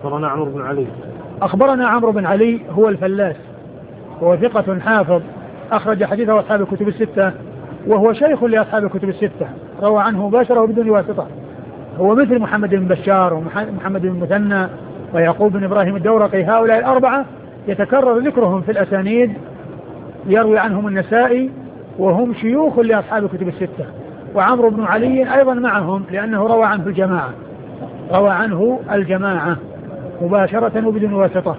أخبرنا عمرو بن علي. أخبرنا عمرو بن علي هو الفلاس، وهو ثقة حافظ أخرج حديثه أصحاب الكتب الستة، وهو شيخ لأصحاب الكتب الستة، روى عنه مباشرة وبدون واسطة. هو مثل محمد بن بشار ومحمد بن مثنى ويعقوب بن إبراهيم الدورقي، هؤلاء الأربعة يتكرر ذكرهم في الأسانيد، يروي عنهم النسائي، وهم شيوخ لأصحاب الكتب الستة. وعمرو بن علي أيضا معهم لأنه روى عنه الجماعة، روى عنه الجماعة مباشرة وبدون واسطة.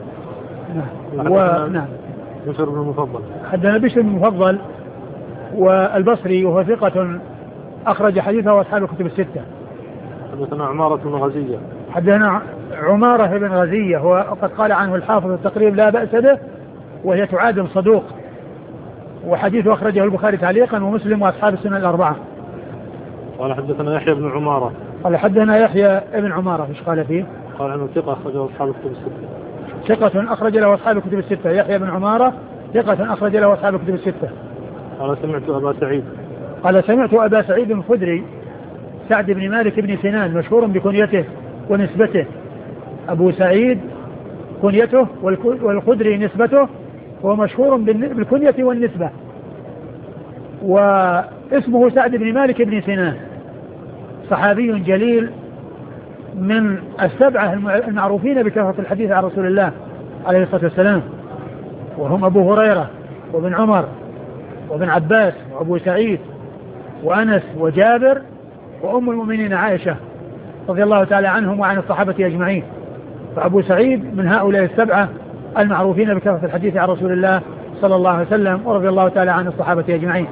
نعم. بشر بن المفضل. حدثنا بشر بن المفضل والبصري، وهو ثقة أخرج حديثه أصحاب الكتب الستة. حدثنا عمارة بن غزية. حدثنا عمارة بن غزية، وقد قال عنه الحافظ التقريب لا بأس به، وهي تعادل صدوق، وحديثه أخرجه البخاري تعليقا ومسلم وأصحاب السنن الأربعة. قال حدثنا يحيى بن عمارة. قال حدثنا يحيى بن عمارة، ايش قال فيه؟ قال عنه ثقة أخرجه أصحاب الكتب الستة. ثقة أخرج له أصحاب الكتب الستة. يحيى بن عمارة ثقة أخرج له أصحاب الكتب الستة. قال سمعت أبا سعيد. قال سمعت أبا سعيد الخدري سعد بن مالك بن سنان، مشهور بكنيته ونسبته. أبو سعيد كنيته والخدري نسبته، هو مشهور بالكنية والنسبة. واسمه سعد بن مالك بن سنان، صحابي جليل من السبعة المعروفين بكثرة الحديث عن رسول الله عليه الصلاة والسلام، وهم أبو هريرة وابن عمر وابن عباس وأبو سعيد وأنس وجابر وأم المؤمنين عائشة رضي الله تعالى عنهم وعن الصحابة أجمعين. فأبو سعيد من هؤلاء السبعة المعروفين بكثرة الحديث عن رسول الله صلى الله عليه وسلم، ورضي الله تعالى عن الصحابة أجمعين.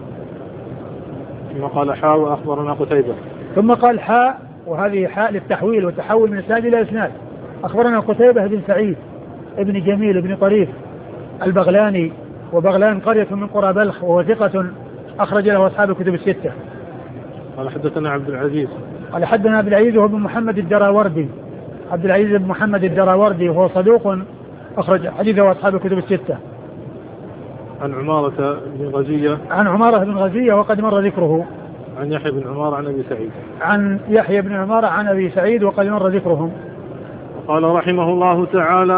ثم قال حاء وأخبرنا قتيبة. ثم قال حاء، وهذه حاء للتحويل والتحول من إسناد إلى إسناد. أخبرنا قتيبة بن سعيد ابن جميل بن طريف البغلاني، وبغلان قرية من قرى بلخ، وهو ثقة أخرج له أصحاب الكتب الستة. قال حدثنا عبد العزيز. قال حدثنا عبد العزيز وهو بن محمد الدراوردي، عبد العزيز بن محمد الدراوردي، وهو صدوق أخرج حديثه أصحاب الكتب الستة. عن عمارة بن غزية. عن عمارة بن غزية وقد مر ذكره. عن يحيى بن عمارة عن أبي سعيد. عن يحيى بن عمارة عن أبي سعيد وقد مر ذكرهم. قال رحمه الله تعالى